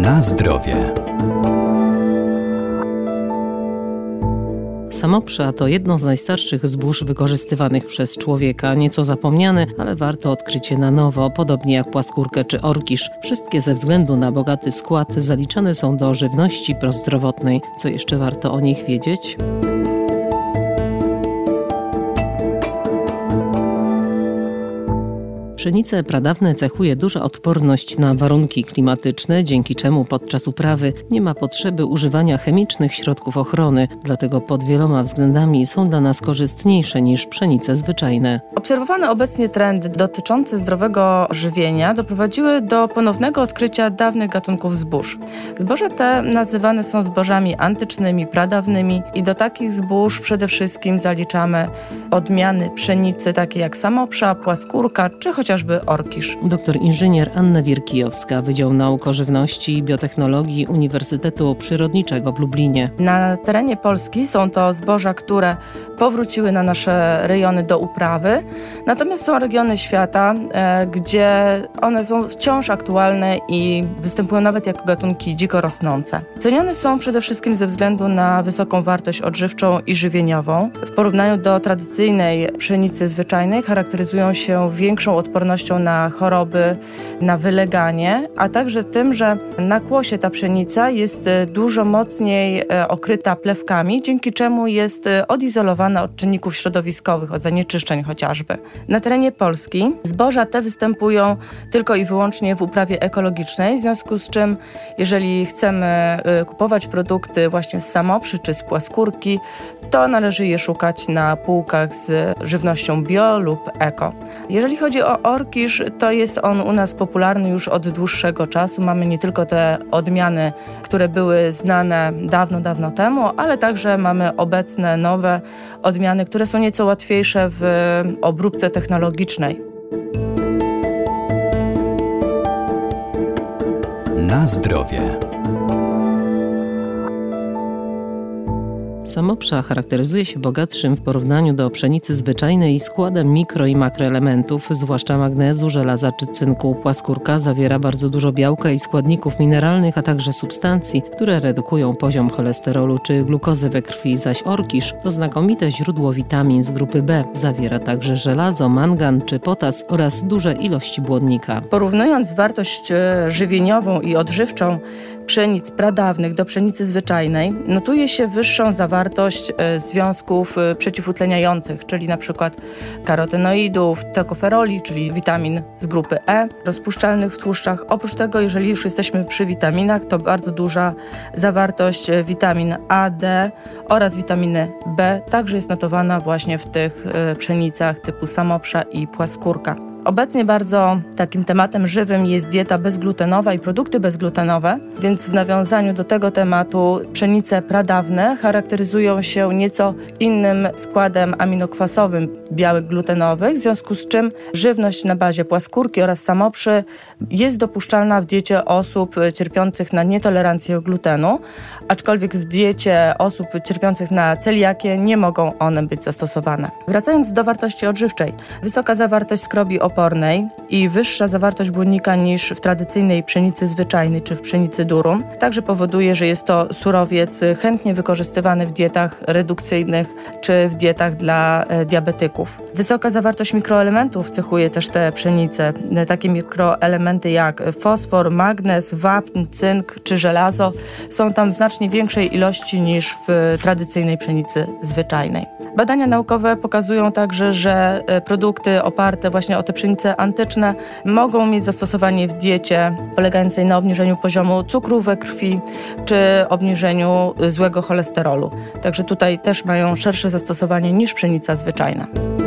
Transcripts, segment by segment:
Na zdrowie. Samopsza to jedno z najstarszych zbóż wykorzystywanych przez człowieka, nieco zapomniane, ale warto odkrycie na nowo, podobnie jak płaskórkę czy orkisz. Wszystkie ze względu na bogaty skład zaliczane są do żywności prozdrowotnej. Co jeszcze warto o nich wiedzieć? Pszenice pradawne cechuje duża odporność na warunki klimatyczne, dzięki czemu podczas uprawy nie ma potrzeby używania chemicznych środków ochrony, dlatego pod wieloma względami są dla nas korzystniejsze niż pszenice zwyczajne. Obserwowane obecnie trendy dotyczące zdrowego żywienia doprowadziły do ponownego odkrycia dawnych gatunków zbóż. Zboża te nazywane są zbożami antycznymi, pradawnymi i do takich zbóż przede wszystkim zaliczamy odmiany pszenicy takie jak samopsza, płaskórka czy chociażby orkisz. Doktor inżynier Anna Wierkijowska, Wydział Nauk o Żywności i Biotechnologii Uniwersytetu Przyrodniczego w Lublinie. Na terenie Polski są to zboża, które powróciły na nasze rejony do uprawy, natomiast są regiony świata, gdzie one są wciąż aktualne i występują nawet jako gatunki dziko rosnące. Cenione są przede wszystkim ze względu na wysoką wartość odżywczą i żywieniową. W porównaniu do tradycyjnej pszenicy zwyczajnej charakteryzują się większą odpornością na choroby, na wyleganie, a także tym, że na kłosie ta pszenica jest dużo mocniej okryta plewkami, dzięki czemu jest odizolowana od czynników środowiskowych, od zanieczyszczeń chociażby. Na terenie Polski zboża te występują tylko i wyłącznie w uprawie ekologicznej, w związku z czym jeżeli chcemy kupować produkty właśnie z samopszy czy z płaskórki, to należy je szukać na półkach z żywnością bio lub eko. Jeżeli chodzi o orkisz, to jest on u nas popularny już od dłuższego czasu. Mamy nie tylko te odmiany, które były znane dawno temu, ale także mamy obecne nowe odmiany, które są nieco łatwiejsze w obróbce technologicznej. Na zdrowie. Samopsza charakteryzuje się bogatszym w porównaniu do pszenicy zwyczajnej składem mikro- i makroelementów, zwłaszcza magnezu, żelaza czy cynku. Płaskórka zawiera bardzo dużo białka i składników mineralnych, a także substancji, które redukują poziom cholesterolu czy glukozy we krwi, zaś orkisz to znakomite źródło witamin z grupy B. Zawiera także żelazo, mangan czy potas oraz duże ilości błonnika. Porównując wartość żywieniową i odżywczą pszenic pradawnych do pszenicy zwyczajnej, notuje się wyższą zawartość związków przeciwutleniających, czyli na przykład karotenoidów, tokoferoli, czyli witamin z grupy E, rozpuszczalnych w tłuszczach. Oprócz tego, jeżeli już jesteśmy przy witaminach, to bardzo duża zawartość witamin A, D oraz witaminy B także jest notowana właśnie w tych pszenicach typu samopsza i płaskórka. Obecnie bardzo takim tematem żywym jest dieta bezglutenowa i produkty bezglutenowe, więc w nawiązaniu do tego tematu pszenice pradawne charakteryzują się nieco innym składem aminokwasowym białek glutenowych, w związku z czym żywność na bazie płaskórki oraz samopszy jest dopuszczalna w diecie osób cierpiących na nietolerancję glutenu, aczkolwiek w diecie osób cierpiących na celiakię nie mogą one być zastosowane. Wracając do wartości odżywczej, wysoka zawartość skrobi opornej i wyższa zawartość błonnika niż w tradycyjnej pszenicy zwyczajnej czy w pszenicy durum także powoduje, że jest to surowiec chętnie wykorzystywany w dietach redukcyjnych czy w dietach dla diabetyków. Wysoka zawartość mikroelementów cechuje też te pszenice. Takie mikroelementy jak fosfor, magnez, wapń, cynk czy żelazo są tam w znacznie większej ilości niż w tradycyjnej pszenicy zwyczajnej. Badania naukowe pokazują także, że produkty oparte właśnie o te pszenice antyczne mogą mieć zastosowanie w diecie polegającej na obniżeniu poziomu cukru we krwi czy obniżeniu złego cholesterolu. Także tutaj też mają szersze zastosowanie niż pszenica zwyczajna.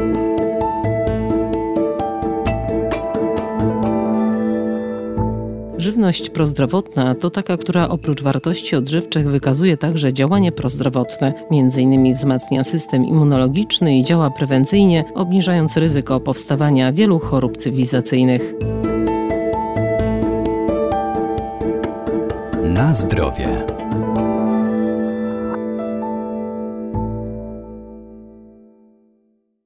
Żywność prozdrowotna to taka, która oprócz wartości odżywczych wykazuje także działanie prozdrowotne. M.in. wzmacnia system immunologiczny i działa prewencyjnie, obniżając ryzyko powstawania wielu chorób cywilizacyjnych. Na zdrowie.